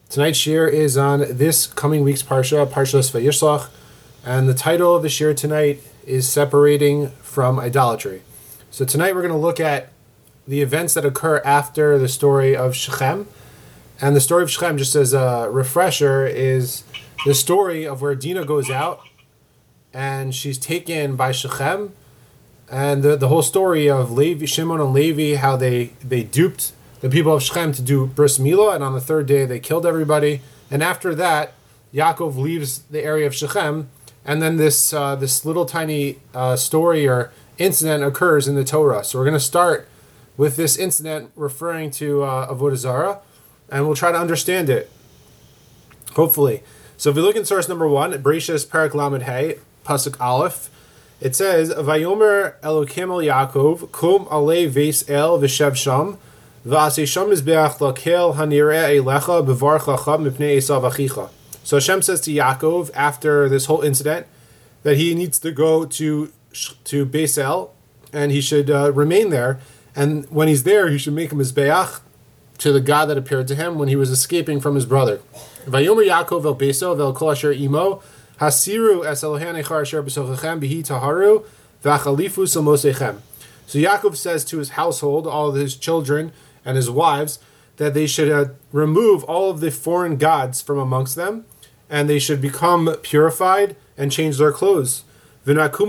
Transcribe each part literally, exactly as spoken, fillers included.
Tonight's shir is on this coming week's parsha, Parshas Vayishlach, and the title of the shir tonight is Separating from Idolatry. So tonight we're going to look at the events that occur after the story of Shechem, and the story of Shechem, just as a refresher, is the story of where Dinah goes out and she's taken by Shechem, and the, the whole story of Levi, Shimon and Levi, how they, they duped the people of Shechem to do bris milah, and on the third day they killed everybody. And after that, Yaakov leaves the area of Shechem, and then this uh, this little tiny uh, story or incident occurs in the Torah. So we're going to start with this incident referring to uh, Avodah Zarah, and we'll try to understand it, hopefully. So if we look in source number one, Bereshis Perek Lamed Hey, Pasuk Aleph, it says, Vayomer Elokim el Yaakov, Kum alei veis el v'shev sham, so Hashem says to Yaakov after this whole incident that he needs to go to to Beis El, and he should uh, remain there. And when he's there, he should make a mizbeach to the God that appeared to him when he was escaping from his brother. Vayomer Yaakov el Beis El vel kol asher imo hasiru es Elohei echar asher b'sochechem b'hi taharu v'achalifu sel mosechem. So Yaakov says to his household, all of his children and his wives, that they should uh, remove all of the foreign gods from amongst them, and they should become purified and change their clothes. And after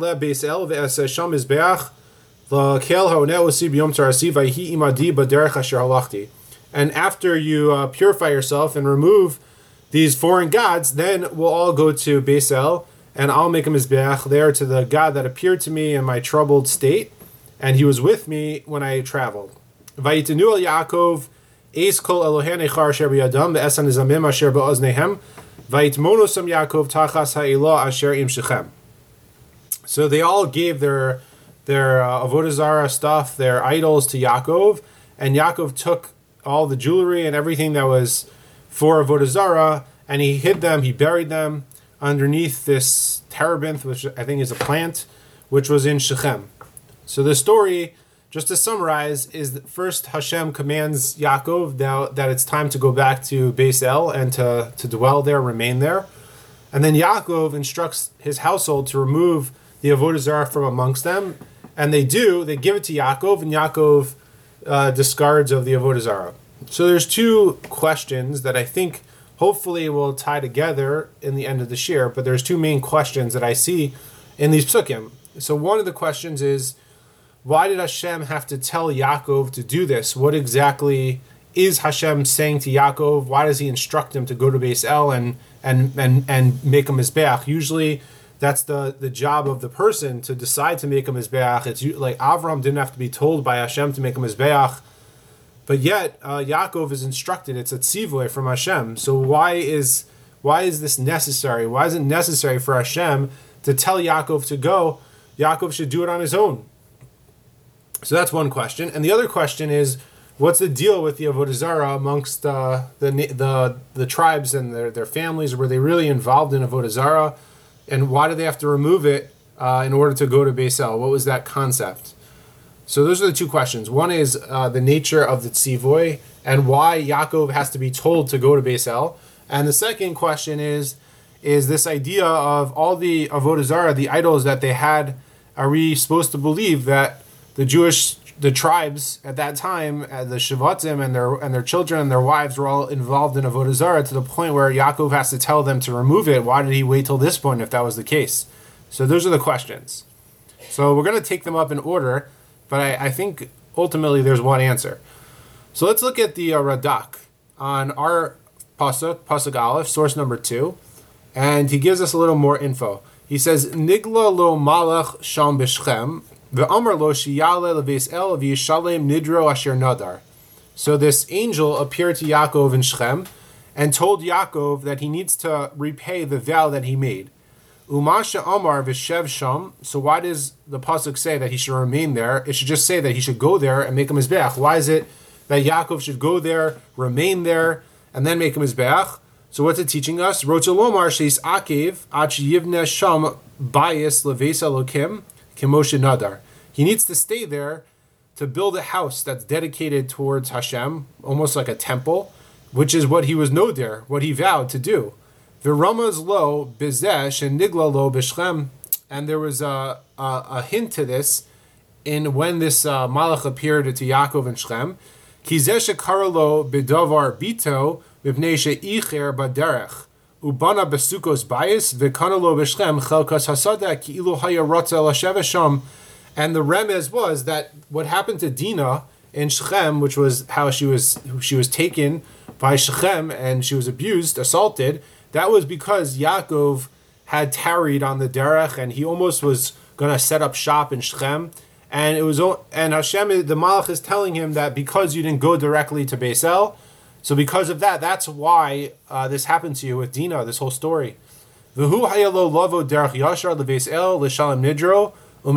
you uh, purify yourself and remove these foreign gods, then we'll all go to Beis El, and I'll make a mizbeach there to the God that appeared to me in my troubled state, and he was with me when I traveled. Vayitenu el Yaakov eis kol Elohei echar asher b'yadam ve'es hanizamim asher ba'oznehem vayitmonosam Yaakov tachas ha'elah asher im Shechem. So they all gave their their uh, Avodah Zarah stuff, their idols, to Yaakov, and Yaakov took all the jewelry and everything that was for Avodah Zarah, and he hid them, he buried them underneath this terebinth, which I think is a plant, which was in Shechem. So the story, just to summarize, is that first Hashem commands Yaakov now that it's time to go back to Beis El and to, to dwell there, remain there. And then Yaakov instructs his household to remove the Avodah Zarah from amongst them. And they do, they give it to Yaakov, and Yaakov uh, discards of the Avodah Zarah. So there's two questions that I think hopefully will tie together in the end of the shir, but there's two main questions that I see in these psukim. So one of the questions is, why did Hashem have to tell Yaakov to do this? What exactly is Hashem saying to Yaakov? Why does he instruct him to go to Beis El and and and, and make a mizbeach? Usually that's the, the job of the person to decide to make a mizbeach. It's like Avram didn't have to be told by Hashem to make a mizbeach, but yet uh, Yaakov is instructed. It's a tzivoy from Hashem. So why is why is this necessary? Why is it necessary for Hashem to tell Yaakov to go? Yaakov should do it on his own. So that's one question. And the other question is, what's the deal with the Avodah Zarah amongst uh, the the the tribes and their, their families? Were they really involved in Avodah Zarah? And why do they have to remove it uh, in order to go to Beis El? What was that concept? So those are the two questions. One is uh, the nature of the tzivoy and why Yaakov has to be told to go to Beis El. And the second question is, is this idea of all the Avodah Zarah, the idols that they had, are we supposed to believe that the Jewish, the tribes at that time, uh, the Shavatim and their and their children and their wives were all involved in Avodah Zarah to the point where Yaakov has to tell them to remove it? Why did he wait till this point if that was the case? So those are the questions. So we're going to take them up in order, but I, I think ultimately there's one answer. So let's look at the uh, Radak on our Pasuk, Pasuk Aleph, source number two, and he gives us a little more info. He says, Nigla lo malach sham b'Shechem, Ve'amar lo shiyale lebeis el v'yishalem nidro asher nadar. So this angel appeared to Yaakov in Shechem and told Yaakov that he needs to repay the vow that he made. Umasha Amar v'shev sham. So why does the pasuk say that he should remain there? It should just say that he should go there and make a mizbeach. Why is it that Yaakov should go there, remain there, and then make a mizbeach? So what's it teaching us? Rotzelomar sheis akev ach yivne sham bayis leveis elokim. Kimoshe Nadar. He needs to stay there to build a house that's dedicated towards Hashem, almost like a temple, which is what he was noder, what he vowed to do. V'ramaz lo bezesh and nigla lo b'Shechem, and there was a, a a hint to this in when this uh, malach appeared to Yaakov and Shechem. Kizesh karalo bedavar bito mipnei she'icher baderech ubana besukos bayis v'kanalo b'Shechem chelkas hasada ki ilu haya rotza lashev sham. And the remez was that what happened to Dinah in Shechem, which was how she was she was taken by Shechem and she was abused, assaulted, that was because Yaakov had tarried on the derech and he almost was going to set up shop in Shechem. And it was and Hashem, the Malach is telling him that because you didn't go directly to Beis El, so because of that, that's why uh, this happened to you with Dinah, this whole story. V'hu hayalo lavo derech yashar leBeis El l'shalom nidro. What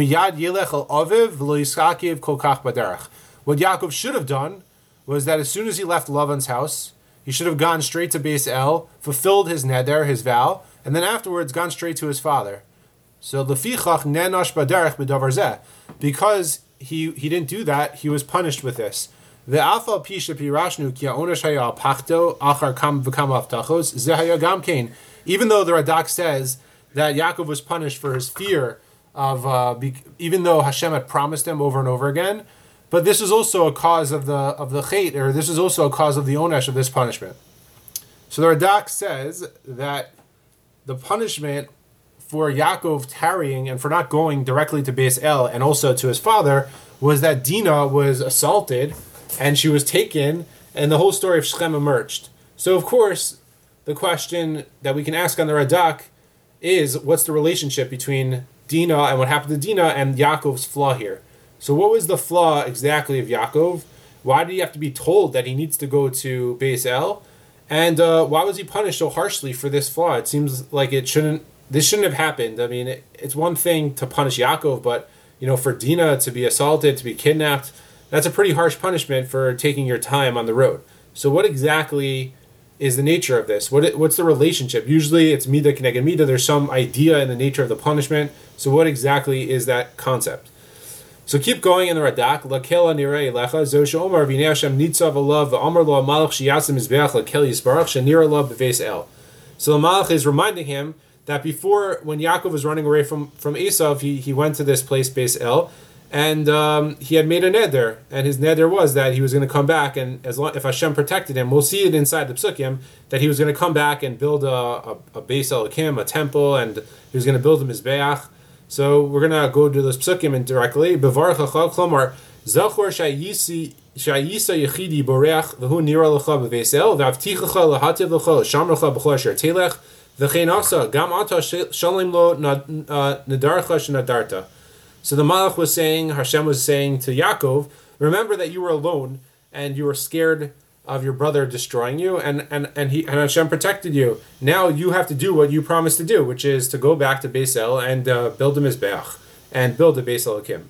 Yaakov should have done was that as soon as he left Lavan's house, he should have gone straight to Beis El, fulfilled his neder, his vow, and then afterwards gone straight to his father. So lefichach nenash baderech b'davar zeh, because he he didn't do that, he was punished with this. Ve'afal pi shepirashnu ki ha'onesh haya pachto achar kam v'kam avtachos zeh haya gam kein. Even though the Radak says that Yaakov was punished for his fear of uh, be, even though Hashem had promised him over and over again, but this is also a cause of the of the chait, or this is also a cause of the onesh of this punishment. So the Radak says that the punishment for Yaakov tarrying and for not going directly to Beis El and also to his father was that Dinah was assaulted and she was taken, and the whole story of Shechem emerged. So of course, the question that we can ask on the Radak is, what's the relationship between Dinah and what happened to Dinah and Yaakov's flaw here? So what was the flaw exactly of Yaakov? Why did he have to be told that he needs to go to Beis El? And uh, why was he punished so harshly for this flaw? It seems like it shouldn't, this shouldn't have happened. I mean, it, it's one thing to punish Yaakov, but you know, for Dinah to be assaulted, to be kidnapped, that's a pretty harsh punishment for taking your time on the road. So what exactly is the nature of this? What What's the relationship? Usually it's midah k'neged midah. There's some idea in the nature of the punishment. So what exactly is that concept? So keep going in the Radak. Lakela nirei lecha zosha omar v'nei Hashem nitzav alav v'amar lo malach shiyasim mizbeach lakel yisbarach shenir alav b'veis El. So the malach is reminding him that before, when Yaakov was running away from from Esav, he he went to this place Beis El, and um, he had made a neder, and his neder was that he was going to come back, and as long if Hashem protected him, we'll see it inside the psukim that he was going to come back and build a a, a Beis Elokim, a temple, and he was going to build a mizbeach. So we're going to go to those psukim indirectly. Bevarach achal klomar zachor shayisi shayisa yechidi boreach v'hu nira lecha b'Beis El v'avtichacha lahativ lecha shamracha b'chol asher telech v'chein asa gam ata shalom lo nadarcha shnadarta. So the Malach was saying, Hashem was saying to Yaakov, remember that you were alone and you were scared of your brother destroying you, and, and, and he and Hashem protected you. Now you have to do what you promised to do, which is to go back to Beis El and uh, build a Mizbeach and build a Beis Elokim.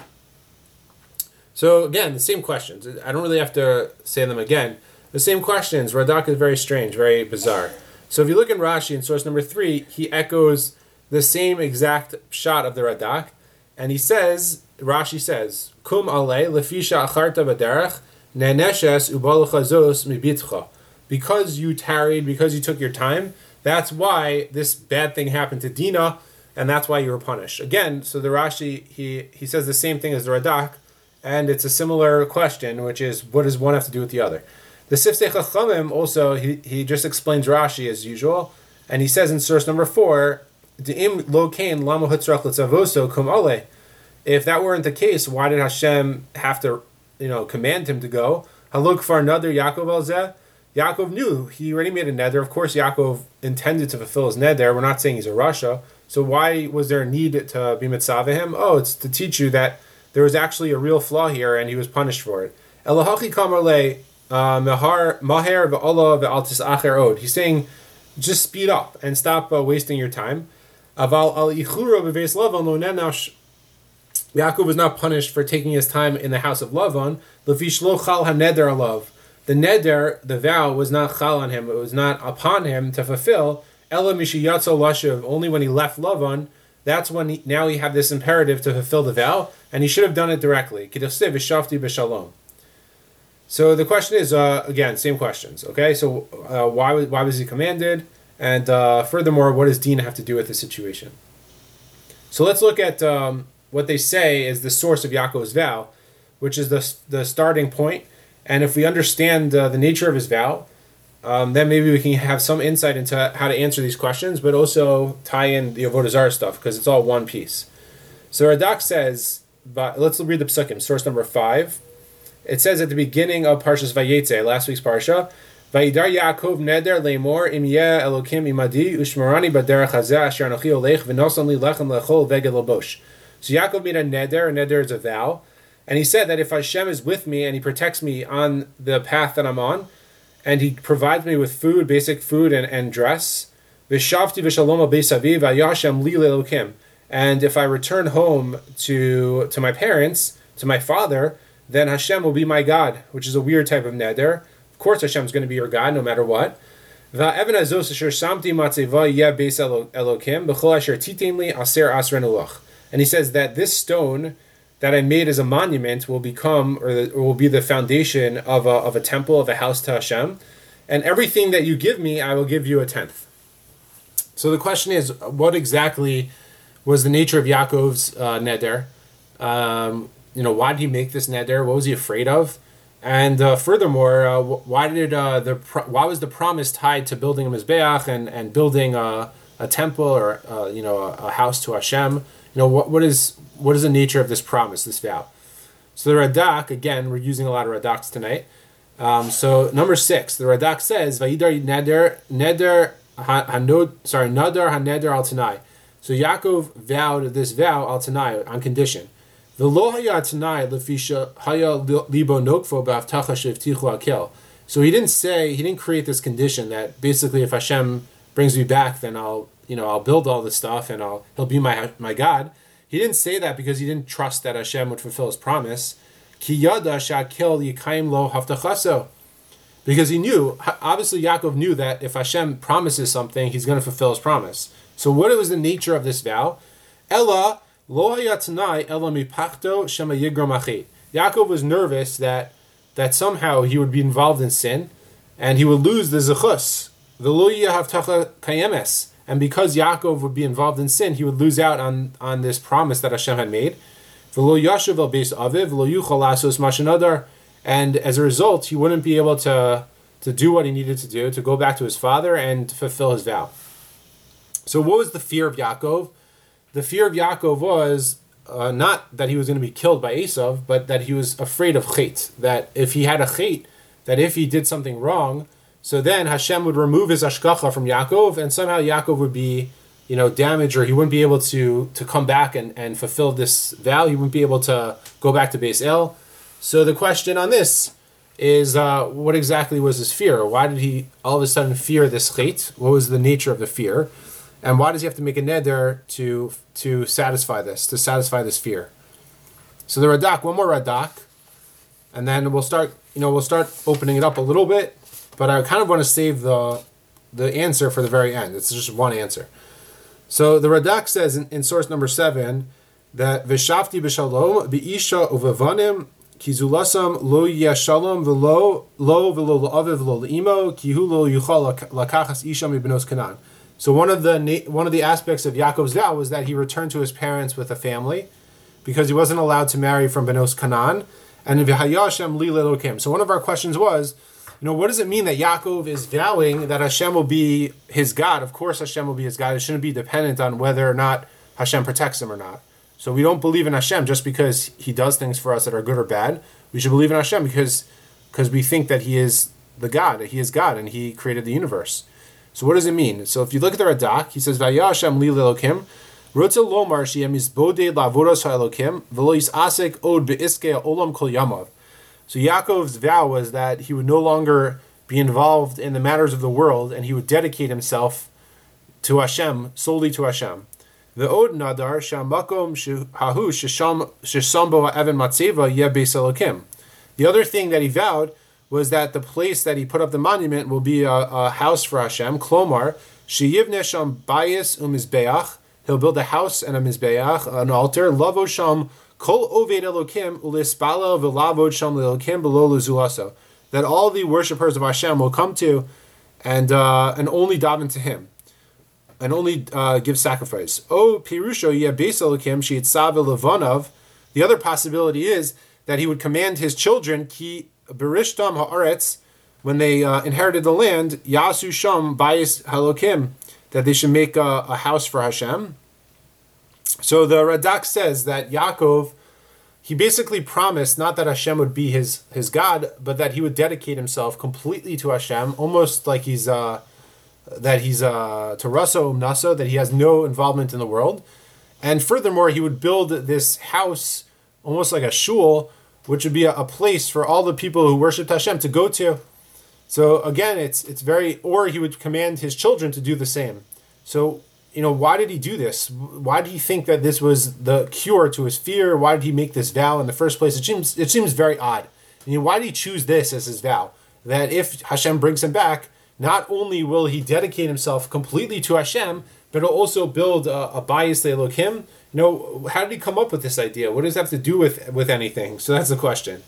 So again, the same questions. I don't really have to say them again. The same questions. Radak is very strange, very bizarre. So if you look in Rashi in source number three, he echoes the same exact shot of the Radak. And he says, Rashi says, Kum alei lefisha acharta b'derech neneshes ubalachazos mibitcha. Because you tarried, because you took your time, that's why this bad thing happened to Dinah, and that's why you were punished. Again, so the Rashi, he, he says the same thing as the Radak, and it's a similar question, which is, what does one have to do with the other? The Sifsei Chachamim also, he, he just explains Rashi as usual, and he says in source number four, if that weren't the case, why did Hashem have to, you know, command him to go? Haluk for another Yaakov alzeh. Yaakov knew he already made a neder. Of course, Yaakov intended to fulfill his neder. We're not saying he's a rasha. So why was there a need to be mitzvah him? Oh, it's to teach you that there was actually a real flaw here, and he was punished for it. Elahachi kamarle mahar maher ve'Allah ve'altis acher od. He's saying, just speed up and stop uh, wasting your time. Aval al ichura b'veis Lavan lo nenash. Yaakov was not punished for taking his time in the house of Lavan. Lefish lo chal haneder alav. The neder, the vow, was not chal on him. It was not upon him to fulfill. Ela mishiyatzo lashiv. Only when he left Lavan, that's when he, now he had this imperative to fulfill the vow, and he should have done it directly. K'dachsev v'shavti b'shalom. So the question is, uh, again, same questions. Okay, so uh, why was why was he commanded? And uh, furthermore, what does Deen have to do with the situation? So let's look at um, what they say is the source of Yaakov's vow, which is the the starting point. And if we understand uh, the nature of his vow, um, then maybe we can have some insight into how to answer these questions, but also tie in the Avodah Zarah stuff because it's all one piece. So Radak says, but let's read the Psukim, source number five. It says at the beginning of Parshas Vayetze, last week's Parsha, Vayidar Yaakov neder leimor im yeh Elokim imadi ushmarani baderech hazeh asher anochi olech v'nosan li lechem lechol veged labosh. So Yaakov made a neder, a neder is a vow, and he said that if Hashem is with me and he protects me on the path that I'm on, and he provides me with food, basic food and, and dress, v'shavti v'shalom al beis avi v'yashem li lelokim, and if I return home to to my parents, to my father, then Hashem will be my God, which is a weird type of neder. Of course Hashem is going to be your God no matter what. And he says that this stone that I made as a monument will become, or, the, or will be the foundation of a, of a temple, of a house to Hashem. And everything that you give me, I will give you a tenth. So the question is, what exactly was the nature of Yaakov's uh, neder? Um, You know, why did he make this neder? What was he afraid of? And uh, furthermore, uh, why did uh, the pro- why was the promise tied to building a mizbeach and, and building a, a temple or uh, you know a, a house to Hashem? You know, what what is what is the nature of this promise, this vow? So the Radak, again, we're using a lot of Radaks tonight. Um, so number six, the Radak says, "Vayidar neder neder hanod sorry nadar haneder al tanai." So Yaakov vowed this vow al tanai on condition. So he didn't say, he didn't create this condition that basically if Hashem brings me back, then I'll, you know, I'll build all this stuff and I'll, he'll be my my God. He didn't say that because he didn't trust that Hashem would fulfill his promise. Because he knew, obviously Yaakov knew that if Hashem promises something, he's going to fulfill his promise. So what was the nature of this vow? Ella, Yaakov was nervous that that somehow he would be involved in sin and he would lose the zechus, the lo yahavtacha kayemes. And because Yaakov would be involved in sin, he would lose out on, on this promise that Hashem had made. And as a result, he wouldn't be able to, to do what he needed to do, to go back to his father and to fulfill his vow. So what was the fear of Yaakov? The fear of Yaakov was uh, not that he was going to be killed by Esav, but that he was afraid of chet. That if he had a chet, that if he did something wrong, so then Hashem would remove his ashkacha from Yaakov, and somehow Yaakov would be, you know, damaged, or he wouldn't be able to to come back and, and fulfill this vow. He wouldn't be able to go back to Beis El. So the question on this is, uh, what exactly was his fear? Why did he all of a sudden fear this chet? What was the nature of the fear? And why does he have to make a neder to to satisfy this, to satisfy this fear? So the Radak, one more Radak, and then we'll start, you know, we'll start opening it up a little bit, but I kind of want to save the the answer for the very end. It's just one answer. So the Radak says in, in source number seven that V'shavti b'shalom b'isha uvevanim kizulasam lo yashalom v'lo lo v'lo la'aviv v'lo l'imo kihu lo yuchal lakachas isha mi'benos Kanan. So one of the one of the aspects of Yaakov's vow was that he returned to his parents with a family, because he wasn't allowed to marry from Benos Kanan. And v'hayashem li lelokim. So one of our questions was, you know, what does it mean that Yaakov is vowing that Hashem will be his God? Of course, Hashem will be his God. It shouldn't be dependent on whether or not Hashem protects him or not. So we don't believe in Hashem just because he does things for us that are good or bad. We should believe in Hashem because because we think that he is the God, that he is God, and he created the universe. So what does it mean? So if you look at the Radak, he says, "Vayashem li lelokim, rotzel lomar she'em izboded la'avodas ha'elokim, v'lo yisasek od be'iskei olam kol yamav." So Yaakov's vow was that he would no longer be involved in the matters of the world, and he would dedicate himself to Hashem, solely to Hashem. The od nadar shamakom hahu shesambo ha'evan matzeva yeh beis elokim. The other thing that he vowed was that the place that he put up the monument will be a, a house for Hashem. Klomar, sheyivne sham bayis umizbeach. He'll build a house and a mizbeach, an altar. Lavo sham Kol oved Elokim ulispala v'lavod sham lelokim below lezulaso. That all the worshipers of Hashem will come to and uh, and only daven to Him, and only uh, give sacrifice. O pirusho yeh beis Elokim sheitzav levanav. The other possibility is that He would command His children ki berishtam haaretz, when they uh, inherited the land, yasu sham bayis halokim, that they should make a, a house for Hashem. So the Radak says that Yaakov, he basically promised not that Hashem would be his his God, but that he would dedicate himself completely to Hashem, almost like he's uh, that he's uh, Taraso Umnasa, that he has no involvement in the world. And furthermore, he would build this house, almost like a shul, which would be a, a place for all the people who worshipped Hashem to go to. So again, it's it's very, or he would command his children to do the same. So, you know, why did he do this? Why did he think that this was the cure to his fear? Why did he make this vow in the first place? It seems it seems very odd. I mean, why did he choose this as his vow? That if Hashem brings him back, not only will he dedicate himself completely to Hashem, but he'll also build a, a bayis le'elokim. You know, how did he come up with this idea? What does it have to do with, with anything? So that's the question.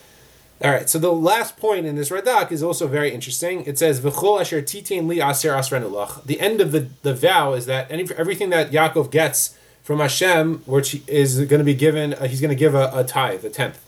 All right, so the last point in this Radak is also very interesting. It says, "V'chol asher titein li aser asrenu lach." The end of the, the vow is that any, everything that Yaakov gets from Hashem, which is going to be given, uh, he's going to give a, a tithe, a tenth.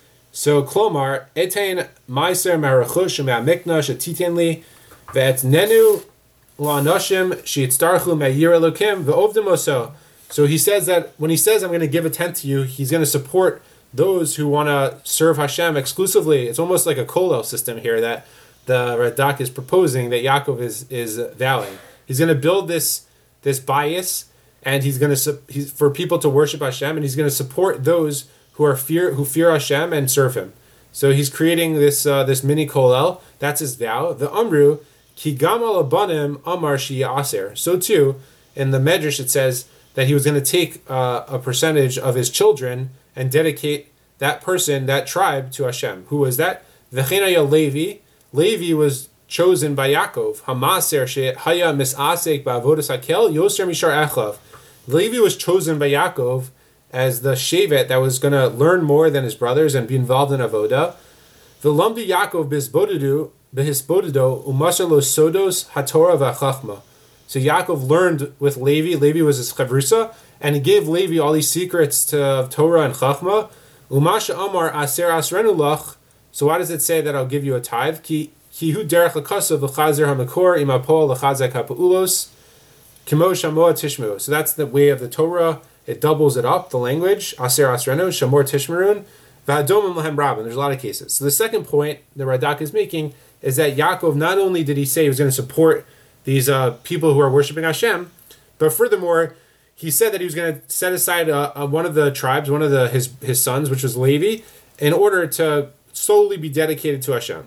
So, klomar, etein meiser ma'arechush me'amikna shetitein li, ve'etnenu la'anoshim sheyitztarchu me'yir elokim ve'ovdim oso. So he says that when he says, "I'm going to give a tenth to you," he's going to support those who want to serve Hashem exclusively. It's almost like a kollel system here that the Radak is proposing, that Yaakov is is vowing. He's going to build this this bayis, and he's going to he's for people to worship Hashem, and he's going to support those who are fear who fear Hashem and serve Him. So he's creating this uh, this mini kollel. That's his vow. The Amru ki gam al abanim amar shi aser. So too in the Medrash it says that he was going to take uh, a percentage of his children and dedicate that person, that tribe, to Hashem. Who was that? V'chenaya Levi. Levi was chosen by Yaakov. Hamaser shehaya misasek ba'avodas hakel yoser mishar echlav. Levi was chosen by Yaakov as the shevet that was going to learn more than his brothers and be involved in avoda. V'lamdi Yaakov bisbodedu behisbodedo umasar lo sodos hatorah v'chachma. So Yaakov learned with Levi. Levi was his chavrusa, and he gave Levi all these secrets to Torah and Chachma. Umasha Amar Aser Asrenu Lach. So why does it say that I'll give you a tithe? Ki Hu Derech Lakasav L'Chazer HaMakor Imapol L'Chazek HaPa'ulos Kimo Shamoa Tishmu. So that's the way of the Torah. It doubles it up, the language. Aser Asrenu, Shamor Tishmerun, V'Adomim Lahem Rabin. There's a lot of cases. So the second point the Radak is making is that Yaakov, not only did he say he was going to support these uh, people who are worshiping Hashem, but furthermore, he said that he was going to set aside uh, uh, one of the tribes, one of the his his sons, which was Levi, in order to solely be dedicated to Hashem.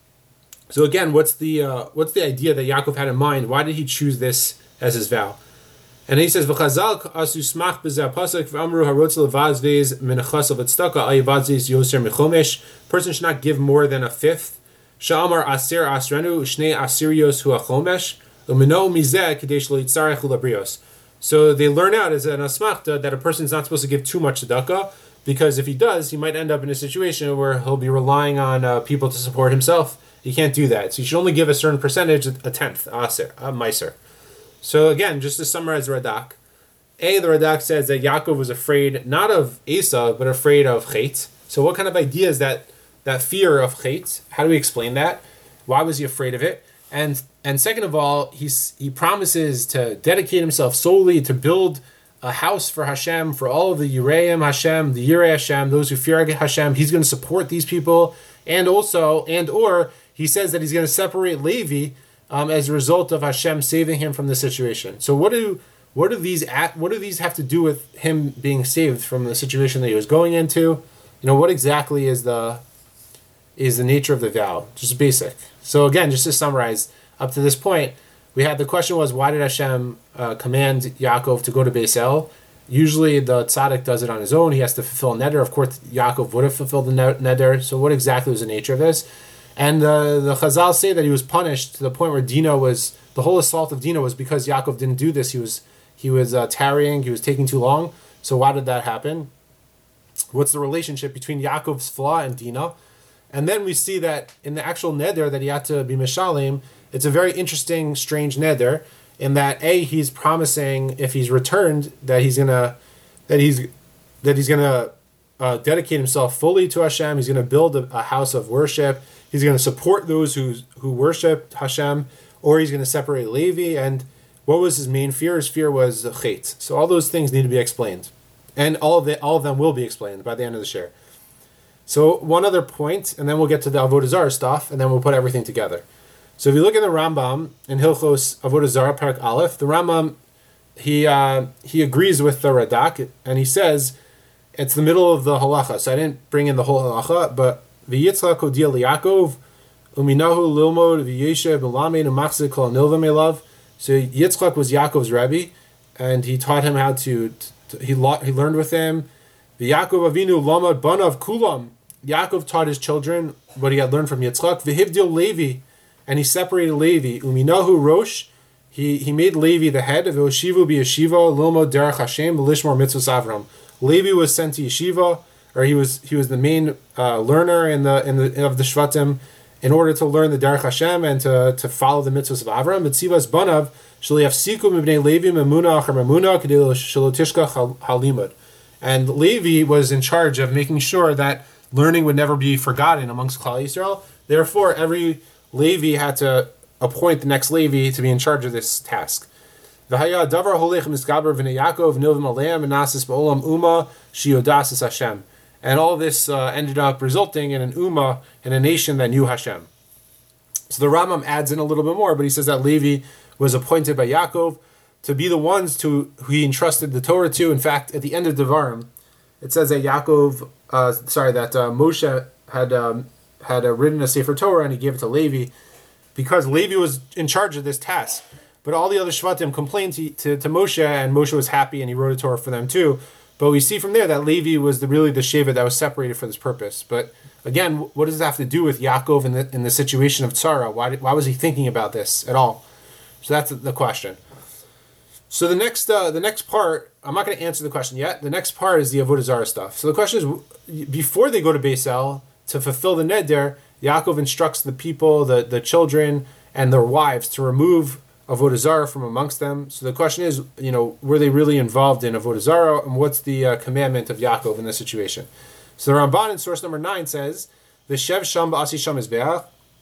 So again, what's the uh, what's the idea that Yaakov had in mind? Why did he choose this as his vow? And he says, "V'chazal asu smach b'zeh pasuk v'amru harotz levazvez menachas v'tztaka ayivazvez yoser mechomesh." Person should not give more than a fifth. Sha'amar aser asrenu shnei asirios hu achomesh umino mizeh kadesh lo yitzarech ulabrios. So they learn out as an asmachta that a person is not supposed to give too much tzedakah, because if he does, he might end up in a situation where he'll be relying on uh, people to support himself. He can't do that. So you should only give a certain percentage, a tenth, aser, a meiser. So again, just to summarize Radak, A, the Radak says that Yaakov was afraid not of Esau, but afraid of Chet. So what kind of idea is that, that fear of Chet? How do we explain that? Why was he afraid of it? And and second of all, he's he promises to dedicate himself solely to build a house for Hashem, for all of the Yireim Hashem, the Yirei Hashem, those who fear Hashem. He's going to support these people, and also, and or he says that he's going to separate Levi um, as a result of Hashem saving him from the situation. So what do what do these at what do these have to do with him being saved from the situation that he was going into? You know, what exactly is the is the nature of the vow? Just basic. So again, just to summarize, up to this point, we had the question was, why did Hashem uh, command Yaakov to go to Beis El? Usually the tzaddik does it on his own. He has to fulfill a neder. Of course, Yaakov would have fulfilled the neder. So what exactly was the nature of this? And uh, the Chazal say that he was punished to the point where Dinah was, the whole assault of Dinah was because Yaakov didn't do this. He was he was uh, tarrying. He was taking too long. So why did that happen? What's the relationship between Yaakov's flaw and Dinah? And then we see that in the actual neder that he had to be Mishalim, it's a very interesting, strange neder, in that A, he's promising if he's returned that he's gonna that he's that he's gonna uh, dedicate himself fully to Hashem. He's gonna build a, a house of worship. He's gonna support those who who worship Hashem, or he's gonna separate Levi. And what was his main fear? His fear was chet. So all those things need to be explained, and all of it, all of them will be explained by the end of the share. So one other point, and then we'll get to the Avodah Zarah stuff, and then we'll put everything together. So if you look at the Rambam in Hilchos Avodah Zarah Parak Aleph, the Rambam he uh, he agrees with the Radak, and he says it's the middle of the halacha. So I didn't bring in the whole halacha, but v'yitzchak hodiel Yaakov uminahu lilmod v'yeshev b'lamein u'machzik kol nilva melav. So Yitzchak was Yaakov's Rebbe, and he taught him how to. to he he learned with him. V'Yaakov Avinu lamad banav kulam. Yaakov taught his children what he had learned from Yitzchak. V'hivdil Levi, and he separated Levi. Uminahu Rosh, he he made Levi the head. V'oshivu b'yeshiva lilmod derech Hashem v'lishmor mitzvos Avram. Levi was sent to yeshiva, or he was he was the main uh, learner in the in the of the Shvatim, in order to learn the derech Hashem and to, to follow the mitzvos of Avram. Mitzivas banav shaliyafsiku mibnei Levi memuna achar memuna kedil shalotishka halimud. And Levi was in charge of making sure that learning would never be forgotten amongst Klal Yisrael. Therefore, every Levi had to appoint the next Levi to be in charge of this task. And all this uh, ended up resulting in an Ummah, in a nation that knew Hashem. So the Rambam adds in a little bit more, but he says that Levi was appointed by Yaakov to be the ones to who he entrusted the Torah to. In fact, at the end of Devarim, it says that Yaakov, uh, sorry, that uh, Moshe had um, had uh, written a Sefer Torah and he gave it to Levi, because Levi was in charge of this task. But all the other Shvatim complained to, to, to Moshe, and Moshe was happy, and he wrote a Torah for them too. But we see from there that Levi was the, really the Shevet that was separated for this purpose. But again, what does it have to do with Yaakov in the in the situation of Tzara? Why did, why was he thinking about this at all? So that's the question. So the next uh, the next part, I'm not going to answer the question yet. The next part is the Avodah Zarah stuff. So the question is, before they go to Beis El to fulfill the neder, Yaakov instructs the people, the, the children, and their wives to remove Avodah Zarah from amongst them. So the question is, you know, were they really involved in Avodah Zarah, and what's the uh, commandment of Yaakov in this situation? So the Ramban in source number nine says, "V'shev sham ba'asi sham mizbeach."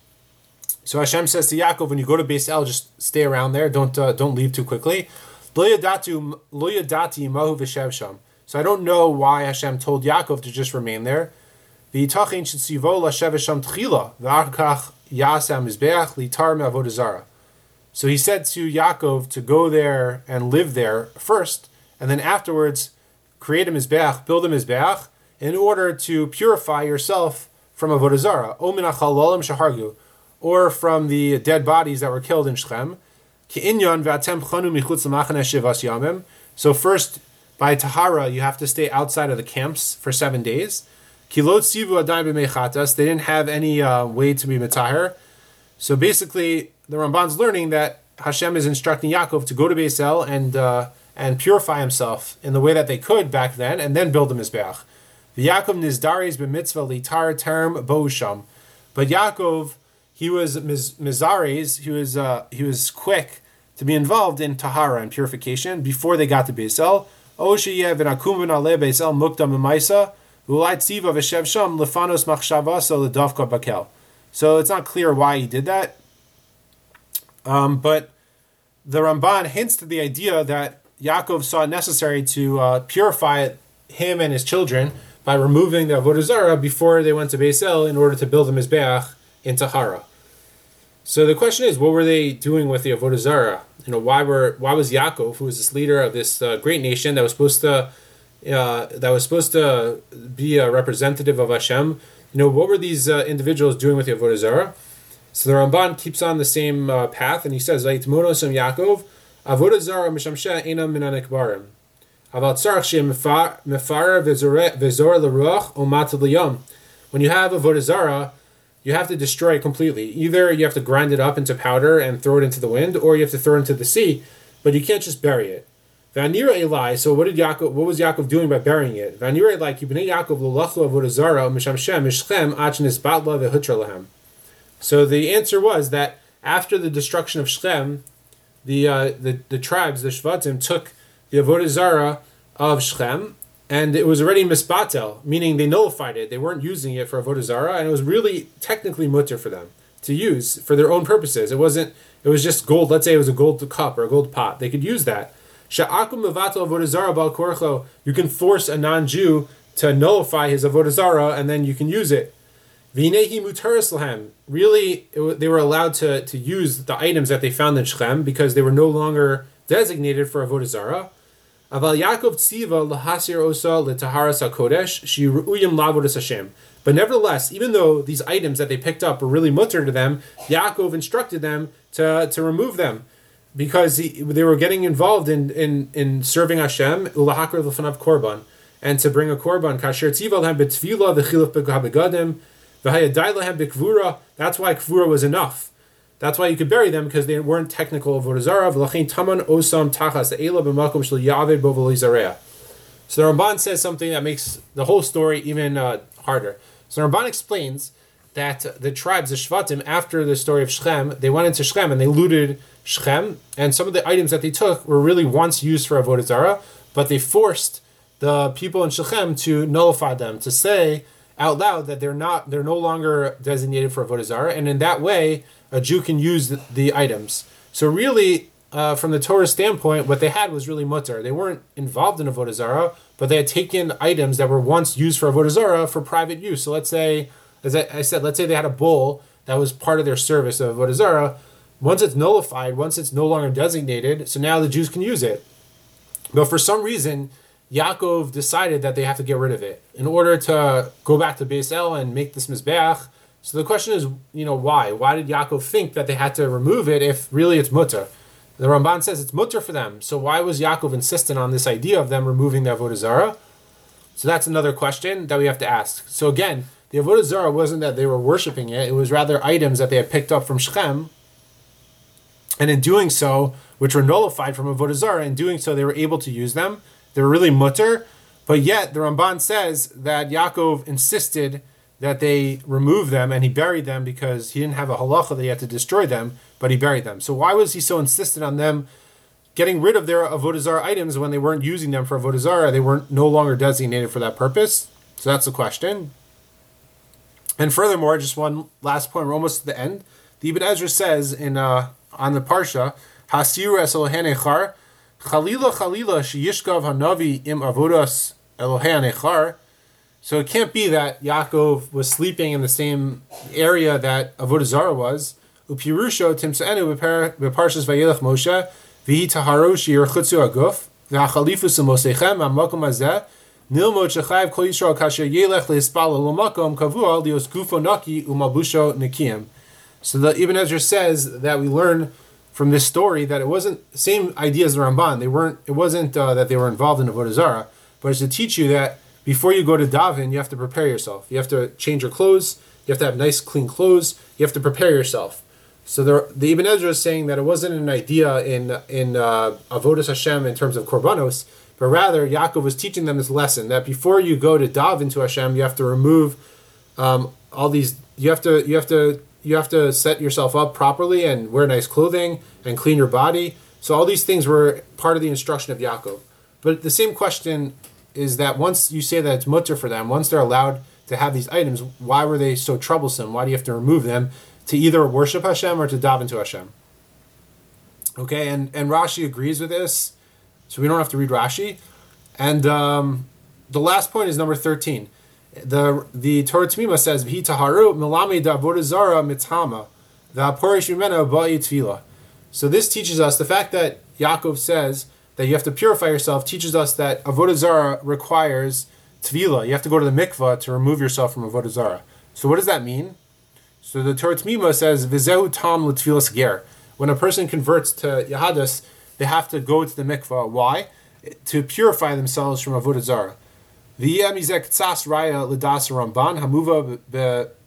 So Hashem says to Yaakov, when you go to Beis El, just stay around there. Don't uh, don't leave too quickly. Lo yadatu lo yadati mahu v'shev sham. So I don't know why Hashem told Yaakov to just remain there. V'yitachin shetzivo lashev sham tchila v'achar yasam mizbeach litar me'avodah zarah. So he said to Yaakov to go there and live there first, and then afterwards create a mizbeach, build a mizbeach, in order to purify yourself from avodah zarah, o min hachalalim shahargu, or from the dead bodies that were killed in Shechem. Ki'inyan v'atem chanu michutz l'machane shivas yamim. So first, by tahara, you have to stay outside of the camps for seven days. Kilot sivu adayim b'meichatas. They didn't have any uh, way to be mitahar. So basically, the Ramban's learning that Hashem is instructing Yaakov to go to Beis El and uh, and purify himself in the way that they could back then, and then build a mizbeach. The Yaakov nizdaris b'mitzvah litar term bo'usham. But Yaakov, he was miz, mizares, he was uh, he was quick to be involved in tahara and purification before they got to Beis El. O sheyev v'nakum v'naleh Beis El mukdam v'maisa v'ulai tziva v'shev sham lefanos machshavasa l'davka bakel. So it's not clear why he did that. Um, but the Ramban hints to the idea that Yaakov saw it necessary to uh, purify him and his children by removing the Avodah Zarah before they went to Beis El in order to build a Mizbeach in Tahara. So the question is, what were they doing with the Avodah Zarah? You know, why were why was Yaakov, who was this leader of this uh, great nation that was supposed to uh, that was supposed to be a representative of Hashem? You know, what were these uh, individuals doing with the Avodah Zarah? So the Ramban keeps on the same uh, path, and he says, "Vayitmonosam Yaakov, Avodah Zarah mishamsheh enam min hanikbarim, aval tzarich shemefar vezor leruach omat liyam." When you have Avodah Zarah, you have to destroy it completely. Either you have to grind it up into powder and throw it into the wind, or you have to throw it into the sea, but you can't just bury it. Vanira Eli. So what did Yaakov? What was Yaakov doing by burying it? Vanira like Yibnei Yaakov lolachlo avodah zara misham shem mishchem achnis batla vehutra lahem. So the answer was that after the destruction of Shechem, the uh, the the tribes, the Shvatim, took the avodah zara of Shechem, and it was already misbatel, meaning they nullified it. They weren't using it for avodah zara, and it was really technically mutter for them to use for their own purposes. It wasn't. It was just gold. Let's say it was a gold cup or a gold pot. They could use that. Sha'akum mevatel avodah zara bal korcho. You can force a non-Jew to nullify his avodah zara, and then you can use it. V'inehi mutaris lahem. Really, it, they were allowed to, to use the items that they found in Shechem because they were no longer designated for avodah zara. Aval Yaakov tziva lahasir osa letaharas hakodesh shiru'uyim lavodas Hashem. But nevertheless, even though these items that they picked up were really mutter to them, Yaakov instructed them to, to remove them because he, they were getting involved in, in, in serving Hashem, ulahakar l'fanav korban, and to bring a korban. Kasher tziva lahem b'tfila v'chiluf b'gabegadim v'hayadai lahem b'kvura. That's why kvura was enough. That's why you could bury them, because they weren't technical avodah zara. V'lachein taman osam tachas eila b'makom shel yaved bo v'lo yizareah. So the Ramban says something that makes the whole story even uh, harder. So the Ramban explains that the tribes, the Shvatim, after the story of Shechem, they went into Shechem and they looted Shechem, and some of the items that they took were really once used for avodah zara, but they forced the people in Shechem to nullify them, to say out loud that they're not, they're no longer designated for avodah zara, and in that way, a Jew can use the, the items. So really, uh, from the Torah standpoint, what they had was really mutter. They weren't involved in avodah zara, but they had taken items that were once used for avodah zara for private use. So let's say, as I, I said, let's say they had a bowl that was part of their service of avodah zara. Once it's nullified, once it's no longer designated, so now the Jews can use it. But for some reason, Yaakov decided that they have to get rid of it in order to go back to Beis El and make this mizbeach. So the question is, you know, why? Why did Yaakov think that they had to remove it if really it's mutter? The Ramban says it's mutter for them. So why was Yaakov insistent on this idea of them removing the avodah zara? So that's another question that we have to ask. So again, the avodah zara wasn't that they were worshiping it. It was rather items that they had picked up from Shechem. And in doing so, which were nullified from avodah zara, in doing so, they were able to use them. They were really mutter. But yet, the Ramban says that Yaakov insisted that they remove them, and he buried them because he didn't have a halacha that he had to destroy them, but he buried them. So why was he so insistent on them getting rid of their avodah zara items when they weren't using them for avodah zara? They weren't no longer designated for that purpose. So that's the question. And furthermore, just one last point, we're almost to the end. The Ibn Ezra says in uh, on the parsha, Hasiru es Elohei Nechar, Chalila Chalila sheyishkav hanavi im avodas Elohei Nechar. So it can't be that Yaakov was sleeping in the same area that avodah zara was. Upirusho timsaenu beparshas vayelech Moshe v'hi taharo sheyirchutzu aguf v'hachalifus emosechem ha'makom hazeh nilmod shechayev kol Yisrael kasher yelech leispal l'makom kavuah lios gufo naki umabusho nekiyim. So the Ibn Ezra says that we learn from this story that it wasn't the same idea as the Ramban. They weren't. It wasn't uh, that they were involved in avodah zara, but it's to teach you that before you go to daven, you have to prepare yourself. You have to change your clothes. You have to have nice, clean clothes. You have to prepare yourself. So the, the Ibn Ezra is saying that it wasn't an idea in in uh, avodas Hashem in terms of korbanos, but rather Yaakov was teaching them this lesson that before you go to daven to Hashem, you have to remove um, all these. You have to. You have to. You have to set yourself up properly and wear nice clothing and clean your body. So all these things were part of the instruction of Yaakov. But the same question is that once you say that it's mutter for them, once they're allowed to have these items, why were they so troublesome? Why do you have to remove them to either worship Hashem or to daven to Hashem? Okay, and, and Rashi agrees with this, so we don't have to read Rashi. And um, the last point is number thirteen. The the Torah T'mima says, "V'hi taharu milami da'avodah zara mitzhama v'aporish mimena ba'i tefila." So this teaches us the fact that Yaakov says that you have to purify yourself. Teaches us that avodah zara requires tefila. You have to go to the mikvah to remove yourself from avodah zara. So what does that mean? So the Torah T'mima says, "V'zehu tam l'tfilas ger." When a person converts to Yahadus, they have to go to the mikvah. Why? To purify themselves from avodah zara. The Mizek Tzas Raya Lidas Ramban Hamuva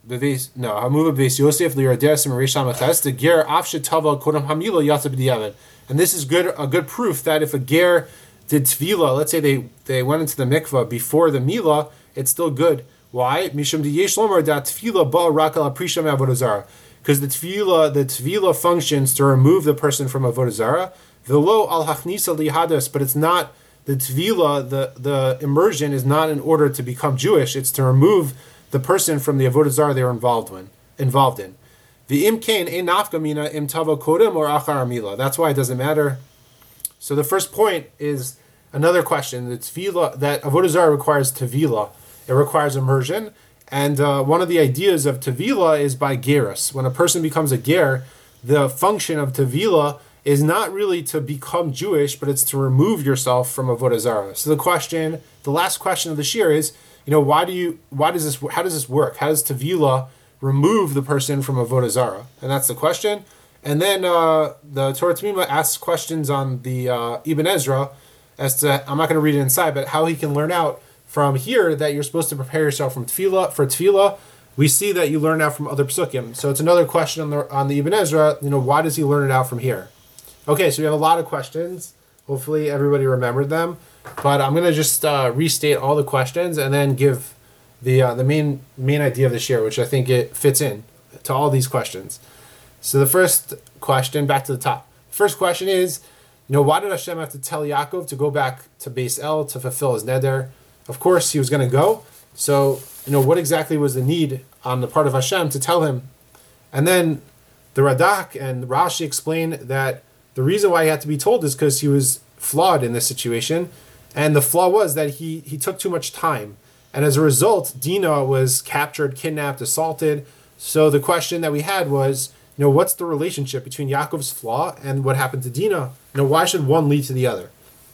beves no hamuva beves Yosef liyardesim risham aches the ger afshe tava kodam hamila yatsa b'diavad. And this is good a good proof that if a ger did tefillah, let's say they they went into the mikvah before the milah, it's still good. Why? Mishum di yesh lomer that tefillah ba rakal aprisha me'avodah zarah. Because the tefillah the tefillah functions to remove the person from avodah zarah. V'lo al hachnisa lihadas, but it's not. The tefillah, the, the immersion is not in order to become Jewish. It's to remove the person from the avodah zarah they were involved in. Involved in. The im kain ein nafka mina im tava kodem or achar amila. That's why it doesn't matter. So the first point is another question. The tefillah that avodah zarah requires tefillah. It requires immersion, and uh, one of the ideas of tefillah is by gerus. When a person becomes a ger, the function of tefillah is not really to become Jewish, but it's to remove yourself from avodah zarah. So the question, the last question of the shir is, you know, why do you, why does this, how does this work? How does tefillah remove the person from avodah zarah? And that's the question. And then uh, the Torah Tamima asks questions on the uh, Ibn Ezra as to, I'm not going to read it inside, but how he can learn out from here that you're supposed to prepare yourself from tefillah for tefillah. We see that you learn out from other psukim. So it's another question on the on the Ibn Ezra. You know, why does he learn it out from here? Okay, so we have a lot of questions. Hopefully everybody remembered them. But I'm going to just uh, restate all the questions and then give the uh, the main main idea of the shir, which I think it fits in to all these questions. So the first question, back to the top. First question is, you know, why did Hashem have to tell Yaakov to go back to Beis El to fulfill his neder? Of course, he was going to go. So, you know, what exactly was the need on the part of Hashem to tell him? And then the Radak and Rashi explain that the reason why he had to be told is because he was flawed in this situation. And the flaw was that he, he took too much time. And as a result, Dinah was captured, kidnapped, assaulted. So the question that we had was, you know, what's the relationship between Yaakov's flaw and what happened to Dinah? You know, why should one lead to the other?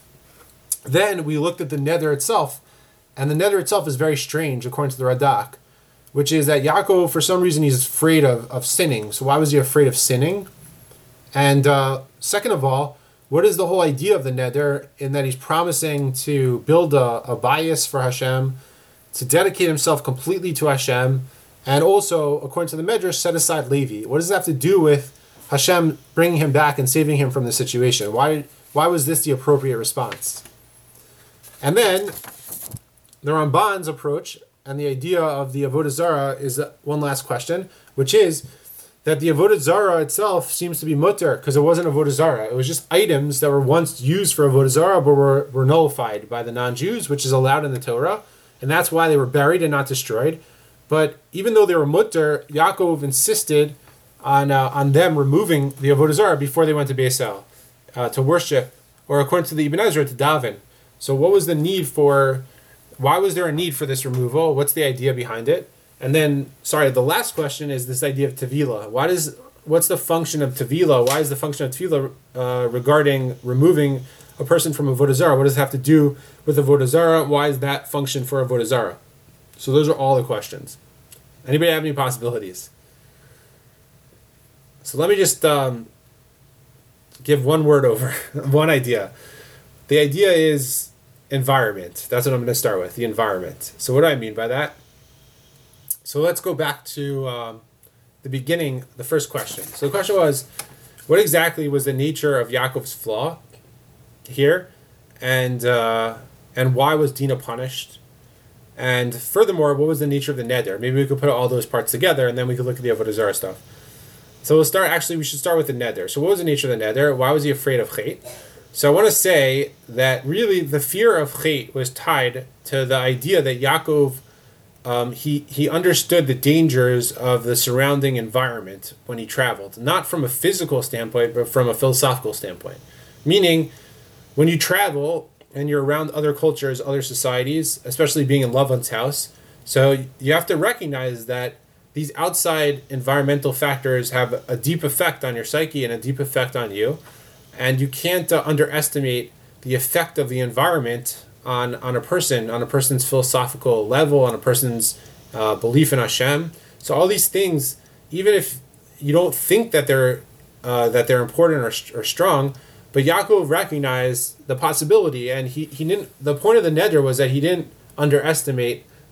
Then we looked at the neder itself. And the neder itself is very strange, according to the Radak, which is that Yaakov, for some reason, he's afraid of, of sinning. So why was he afraid of sinning? And uh, second of all, what is the whole idea of the neder in that he's promising to build a, a bias for Hashem, to dedicate himself completely to Hashem, and also, according to the Medrash, set aside Levi? What does that have to do with Hashem bringing him back and saving him from the situation? Why, why was this the appropriate response? And then the Ramban's approach and the idea of the Avodah Zarah is one last question, which is that the Avodah Zarah itself seems to be mutter because it wasn't Avodah Zarah. It was just items that were once used for Avodah Zarah but were, were nullified by the non-Jews, which is allowed in the Torah, and that's why they were buried and not destroyed. But even though they were mutter, Yaakov insisted on uh, on them removing the Avodah Zarah before they went to Beis El uh, to worship, or according to the Ibn Ezra, to daven. So what was the need for, why was there a need for this removal? What's the idea behind it? And then, sorry, the last question is this idea of Tevilah. Why does, what's the function of Tevilah? Why is the function of Tevilah uh, regarding removing a person from Avodah Zarah? What does it have to do with Avodah Zarah? Why is that function for Avodah Zarah? So those are all the questions. Anybody have any possibilities? So let me just um, give one word over, one idea. The idea is environment. That's what I'm going to start with, the environment. So what do I mean by that? So let's go back to um, the beginning, the first question. So the question was, what exactly was the nature of Yaakov's flaw here? And uh, and why was Dinah punished? And furthermore, what was the nature of the neder? Maybe we could put all those parts together and then we could look at the Avodah Zarah stuff. So we'll start, actually we should start with the neder. So what was the nature of the neder? Why was he afraid of chet? So I want to say that really the fear of chet was tied to the idea that Yaakov, um, he, he understood the dangers of the surrounding environment when he traveled. Not from a physical standpoint, but from a philosophical standpoint. Meaning, when you travel and you're around other cultures, other societies, especially being in loved one's house, so you have to recognize that these outside environmental factors have a deep effect on your psyche and a deep effect on you. And you can't uh, underestimate the effect of the environment on, on a person, on a person's philosophical level, on a person's uh, belief in Hashem. So all these things, even if you don't think that they're uh, that they're important or, or strong, but Yaakov recognized the possibility, and he, he didn't. The point of the neder was that he didn't underestimate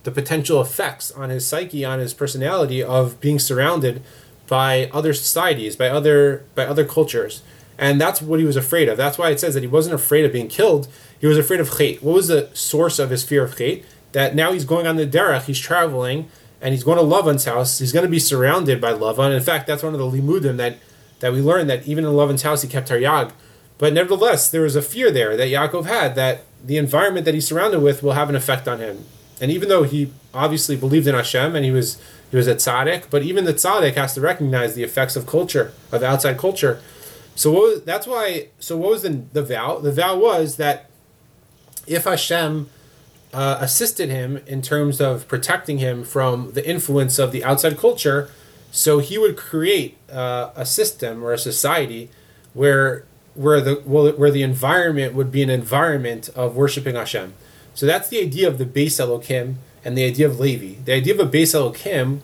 the potential effects on his psyche, on his personality of being surrounded by other societies, by other by other cultures. And that's what he was afraid of. That's why it says that he wasn't afraid of being killed. He was afraid of Chet. What was the source of his fear of Chet? That now he's going on the derech, he's traveling, and he's going to Lavan's house. He's going to be surrounded by Lavan. In fact, that's one of the limudim that, that we learned, that even in Lavan's house he kept Taryag. But nevertheless, there was a fear there that Yaakov had, that the environment that he's surrounded with will have an effect on him. And even though he obviously believed in Hashem and he was he was a tzaddik, but even the tzaddik has to recognize the effects of culture, of outside culture. So what was, that's why. So what was the the vow? The vow was that if Hashem uh, assisted him in terms of protecting him from the influence of the outside culture, so he would create uh, a system or a society where where the where the environment would be an environment of worshiping Hashem. So that's the idea of the Beis Elokim and the idea of Levi. The idea of a Beis Elokim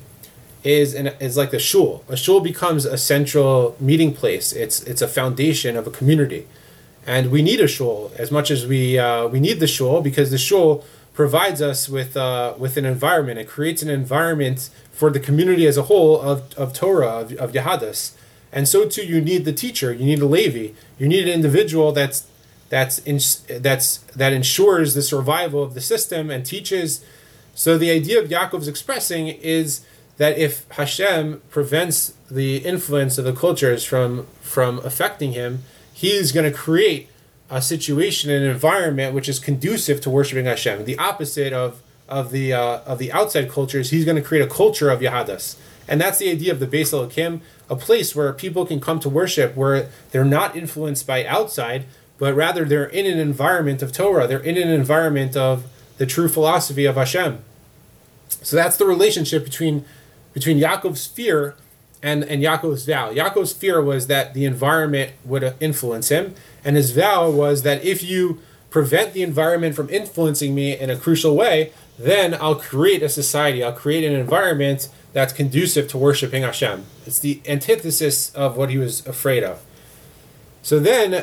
is an, is like the shul. A shul becomes a central meeting place. It's it's a foundation of a community, and we need a shul as much as we uh, we need the shul, because the shul provides us with uh, with an environment. It creates an environment for the community as a whole of, of Torah, of, of Yehadus. And so too, you need the teacher. You need a Levi. You need an individual that's that's in, that's that ensures the survival of the system and teaches. So the idea of Yaakov's expressing is that if Hashem prevents the influence of the cultures from from affecting him, he's going to create a situation, an environment which is conducive to worshiping Hashem. The opposite of of the uh, of the outside cultures, he's going to create a culture of Yehadus. And that's the idea of the Beis Elokim, a place where people can come to worship, where they're not influenced by outside, but rather they're in an environment of Torah. They're in an environment of the true philosophy of Hashem. So that's the relationship between between Yaakov's fear and, and Yaakov's vow. Yaakov's fear was that the environment would influence him, and his vow was that if you prevent the environment from influencing me in a crucial way, then I'll create a society, I'll create an environment that's conducive to worshiping Hashem. It's the antithesis of what he was afraid of. So then,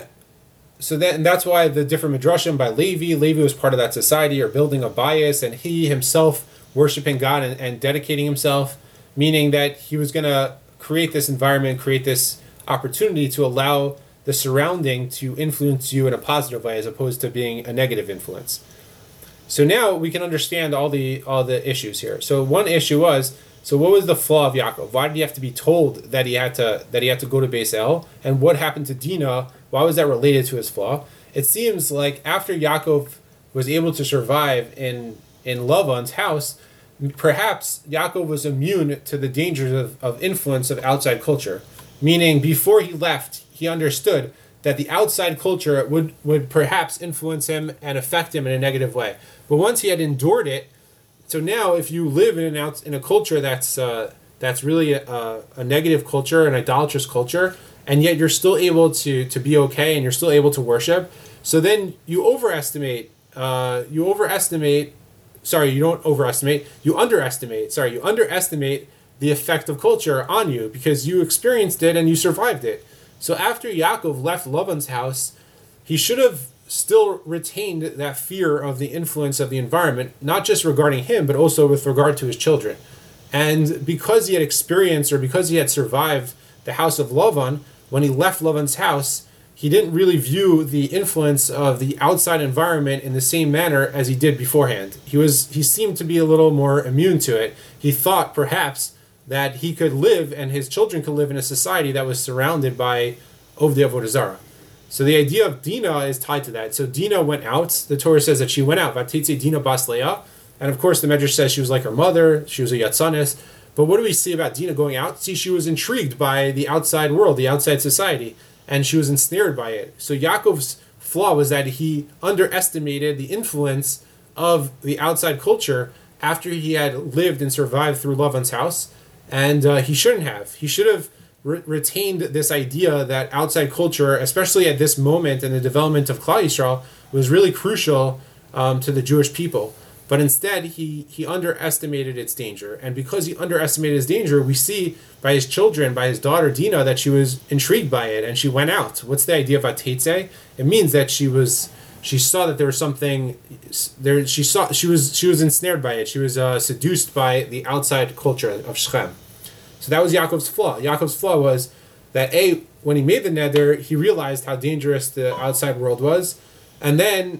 so then, and that's why the different midrashim by Levi, Levi was part of that society, or building a bias, and he himself worshiping God and, and dedicating himself, meaning that he was going to create this environment, create this opportunity to allow the surrounding to influence you in a positive way, as opposed to being a negative influence. So now we can understand all the all the issues here. So one issue was, so what was the flaw of Yaakov? Why did he have to be told that he had to that he had to go to Beis El? And what happened to Dinah? Why was that related to his flaw? It seems like after Yaakov was able to survive in in Lavan's house, perhaps Yaakov was immune to the dangers of, of influence of outside culture. Meaning, before he left, he understood that the outside culture would, would perhaps influence him and affect him in a negative way. But once he had endured it, so now if you live in an out, in a culture that's uh, that's really a, a negative culture, an idolatrous culture, and yet you're still able to to be okay and you're still able to worship, so then you overestimate, uh, you overestimate, sorry, you don't overestimate, you underestimate, sorry, you underestimate the effect of culture on you, because you experienced it and you survived it. So after Yaakov left Lavan's house, he should have still retained that fear of the influence of the environment, not just regarding him, but also with regard to his children. And because he had experienced, or because he had survived the house of Lavan, when he left Lavan's house, he didn't really view the influence of the outside environment in the same manner as he did beforehand. He was he seemed to be a little more immune to it. He thought perhaps that he could live and his children could live in a society that was surrounded by Ovdei Avodah Zarah. So the idea of Dinah is tied to that. So Dinah went out. The Torah says that she went out. Vatitze Dinah bas Leah. And of course the Medrash says she was like her mother. She was a Yatzanis. But what do we see about Dinah going out? See, she was intrigued by the outside world, the outside society, and she was ensnared by it. So Yaakov's flaw was that he underestimated the influence of the outside culture after he had lived and survived through Lavan's house. And uh, he shouldn't have. He should have re- retained this idea that outside culture, especially at this moment in the development of Klal Yisrael, was really crucial um, to the Jewish people. But instead, he, he underestimated its danger. And because he underestimated its danger, we see by his children, by his daughter Dinah, that she was intrigued by it and she went out. What's the idea of Atetze? It means that she was she saw that there was something there. She saw she was she was ensnared by it. She was uh, seduced by the outside culture of Shechem. So that was Yaakov's flaw. Yaakov's flaw was that a when he made the neder, he realized how dangerous the outside world was, and then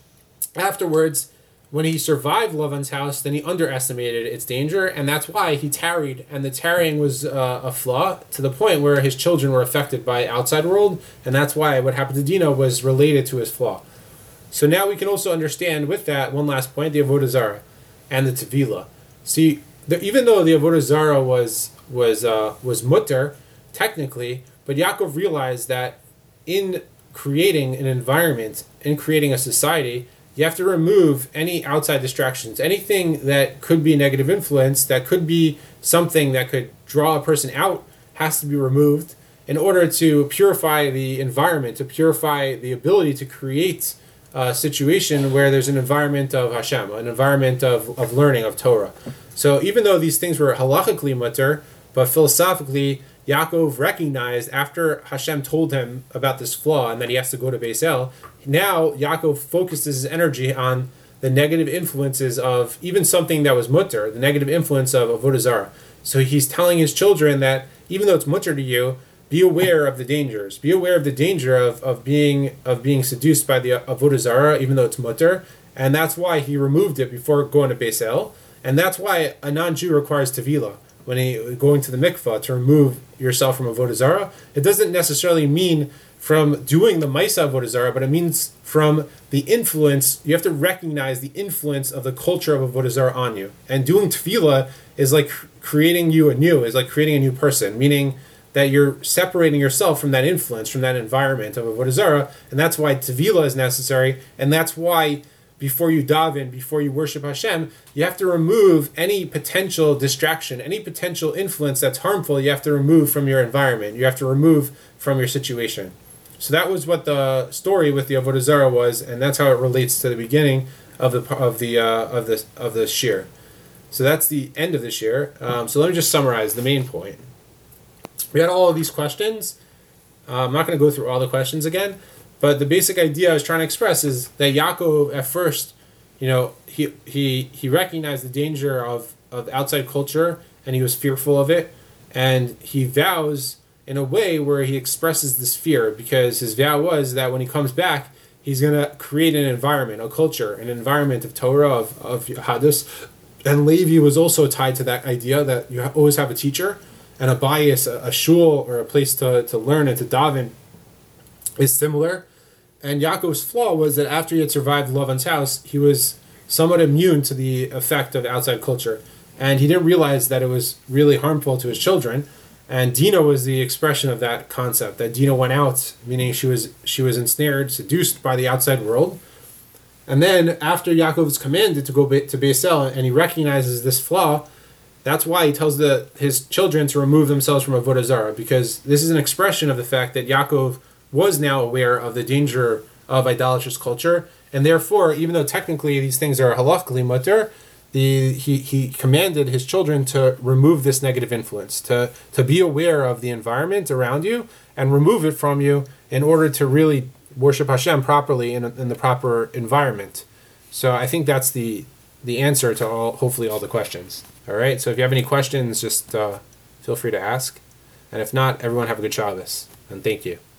afterwards, when he survived Lavan's house, then he underestimated its danger, and that's why he tarried. And the tarrying was uh, a flaw to the point where his children were affected by outside world, and that's why what happened to Dinah was related to his flaw. So now we can also understand with that one last point, the Avodah Zarah and the Tevilah. See, the, even though the Avodah Zarah was was uh, was mutter technically, but Yaakov realized that in creating an environment, in creating a society, you have to remove any outside distractions, anything that could be negative influence, that could be something that could draw a person out, has to be removed in order to purify the environment, to purify the ability to create a situation where there's an environment of Hashem, an environment of, of learning, of Torah. So even though these things were halachically mutter, but philosophically, Yaakov recognized after Hashem told him about this flaw and that he has to go to Beis El, now Yaakov focuses his energy on the negative influences of even something that was mutter, the negative influence of Avodah Zarah. So he's telling his children that even though it's mutter to you, be aware of the dangers. Be aware of the danger of, of being of being seduced by the Avodah Zarah, even though it's mutter. And that's why he removed it before going to Beis El. And that's why a non-Jew requires Tevilah when he going to the mikvah to remove yourself from Avodah Zarah. It doesn't necessarily mean from doing the Maisa Avodah Zarah, but it means from the influence. You have to recognize the influence of the culture of Avodah Zarah on you. And doing Tevilah is like creating you anew, is like creating a new person, meaning that you're separating yourself from that influence, from that environment of Avodah Zarah, and that's why Tevilah is necessary, and that's why before you daven, before you worship Hashem, you have to remove any potential distraction, any potential influence that's harmful. You have to remove from your environment. You have to remove from your situation. So that was what the story with the Avodah Zarah was, and that's how it relates to the beginning of the of the uh, of the of the shir. So that's the end of the shir. Um, so let me just summarize the main point. We had all of these questions. Uh, I'm not going to go through all the questions again. But the basic idea I was trying to express is that Yaakov, at first, you know, he he he recognized the danger of, of outside culture, and he was fearful of it. And he vows in a way where he expresses this fear, because his vow was that when he comes back, he's going to create an environment, a culture, an environment of Torah, of, of Hadus. And Levi was also tied to that idea that you always have a teacher, and a bias, a, a shul, or a place to, to learn and to daven is similar. And Yaakov's flaw was that after he had survived Lavan's house, he was somewhat immune to the effect of outside culture. And he didn't realize that it was really harmful to his children. And Dinah was the expression of that concept, that Dinah went out, meaning she was she was ensnared, seduced by the outside world. And then after Yaakov was commanded to go to Beis El, and he recognizes this flaw, that's why he tells the his children to remove themselves from Avodah Zarah, because this is an expression of the fact that Yaakov was now aware of the danger of idolatrous culture, and therefore, even though technically these things are halachically mutter, the he, he commanded his children to remove this negative influence, to, to be aware of the environment around you and remove it from you in order to really worship Hashem properly in, in the proper environment. So I think that's the the answer to all, hopefully all the questions. All right, so if you have any questions, just uh, feel free to ask. And if not, everyone have a good Shabbos, and thank you.